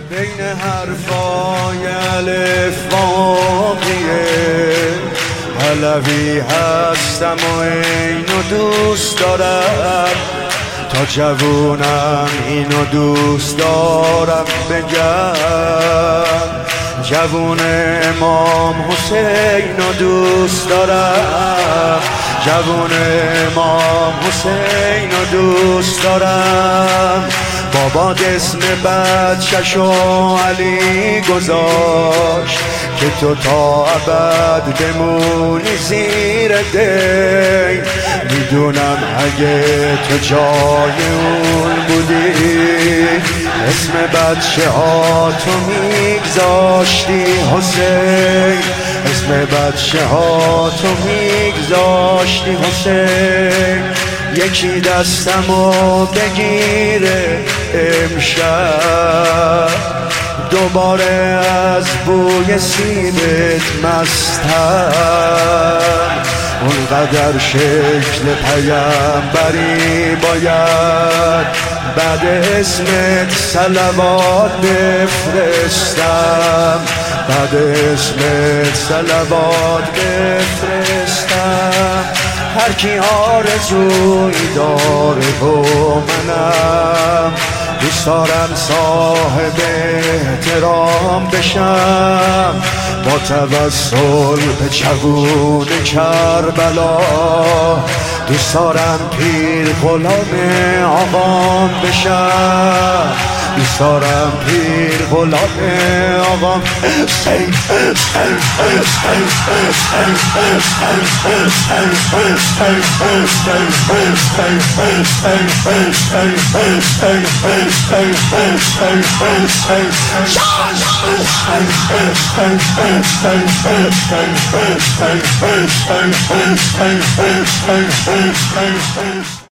بین حرفای الف واقعیه علوی هستم و اینو دوست دارم تا جوونم اینو دوست دارم بگم جوون امام حسینو دوست دارم جوون امام حسینو دوست دارم بابا اسم بچه‌شو علی گذاشت که تو تا ابد بمونی زیر دی میدونم اگه تو جای اون بودی اسم بچه ها تو میگذاشتی حسین اسم بچه ها تو میگذاشتی حسین یکی دستمو بگیره امشب دوباره از بوی سیبت مستم اونقدر شکل پیامبری باید بعد اسمت صلوات بفرستم بعد اسمت صلوات بفرستم هر کی آرزویی داره و منم دوست دارم صاحب احترام بشم با توسل به جوون کربلا دوست دارم پیر غلام آقام بشم دوست دارم پیر غلام آقام